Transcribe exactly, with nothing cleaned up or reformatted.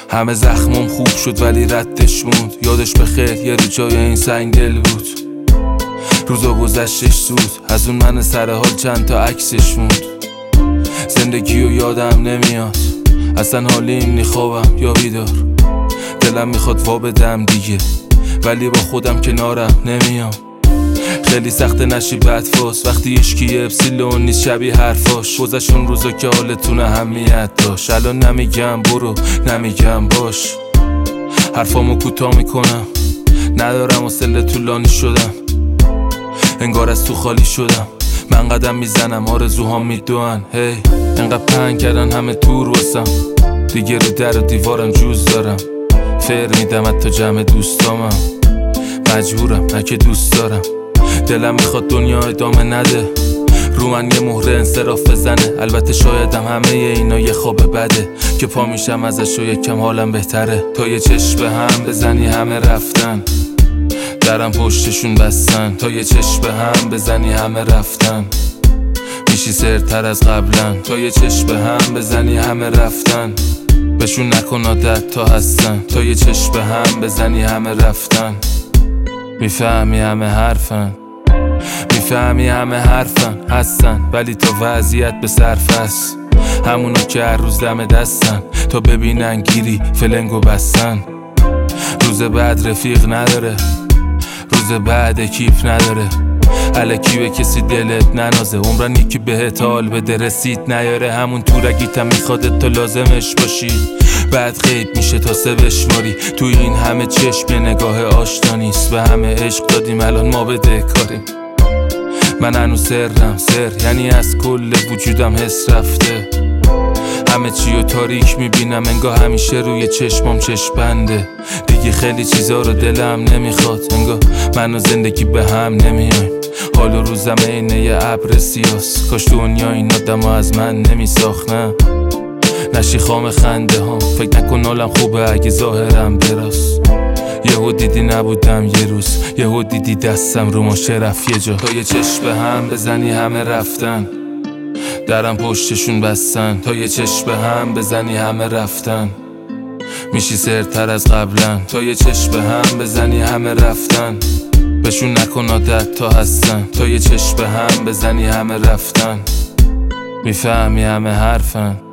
همه زخمم خوب شد ولی ردش موند. یادش بخیر یه رو جای این سنگل بود. روزا گذشتش زود، از اون من سر حال چند تا عکسش موند. زندگیو یادم نمیاد، اصلا حالیم نی خوابم یا بیدار. دلم میخواد وا بدم دیگه، ولی با خودم کنارم نمیام. خیلی سخت نشی بدفاس وقتی اشکی اپسیلون نیست شبیه حرفاش. گذشون روزا که حالتون اهمیت داشت، الان نمیگم برو نمیگم باش. حرفامو کوتاه میکنم، ندارم حوصله طولانی شدم. انگار از تو خالی شدم، من قدم میزنم آرزوهام میدوئن. هی hey. انقدر پنگ کردن همه دور واسم، دیگه رو در و دیوارم جوز دارم. فر میدم حتی جمع دوستامم، مجبورم نه که دوست دارم. دلم میخواد دنیا ادامه نده، رو من یه مهره انصراف بزنه. البته شایدم همه اینا یه خواب بده که پا میشم ازش و یکم حالم بهتره. تا یه چشم به هم بزنی همه رفتن، درم پشتشون بستن. تا یه چشم به هم بزنی همه رفتن، میشی سرتر از قبلن. تا یه چشم به هم بزنی همه رفتن، بهشون نکن عادت تا هستن. تا یه چشم به هم بزنی همه رفتن، میفهمی همه حرفن. میفهمی همه حرفن هستن، ولی تا وضعیت به صرف است. همونا که هر روز دم دستن، تا ببینن گیری فلنگو بستن. روز بعد رفیق نداره، روز بعد کیف نداره. الکی به کسی دلت ننازه، عمرن یکی بهت حال بده رسید نیاره. همون تورگیتم میخواد تو لازمش باشی، بعد غیب میشه تا سه بشماری. تو این همه چشم یه نگاه آشنا نیست، به همه عشق دادیم الان ما بده کاریم. من هنوز سرم سر، یعنی از کل وجودم حس رفته. همه چی رو تاریک میبینم، انگار همیشه روی چشمام چشم بنده. دیگه خیلی چیزا رو دلم نمیخواد، انگار من و زندگی به هم نمیایم. حال و روزم اینه یه ابر سیاس، کاش دنیا این آدم ها از من نمیساختن. نشی خام خنده هم، فکر نکن حالم خوبه اگه ظاهرم دراست. یهو دیدی نبودم یه روز، یهو دیدی دستم رو ماشه رفت یه جا. تا یه چشم به هم بزنی همه رفتن، درم پشتشون بستن. تا یه چشم به هم بزنی همه رفتن، میشی سرتر از قبلن. تا یه چشم به هم بزنی همه رفتن، بهشون نکن عادت تا هستن. تا یه چشم به هم بزنی همه رفتن، میفهمی همه حرفن.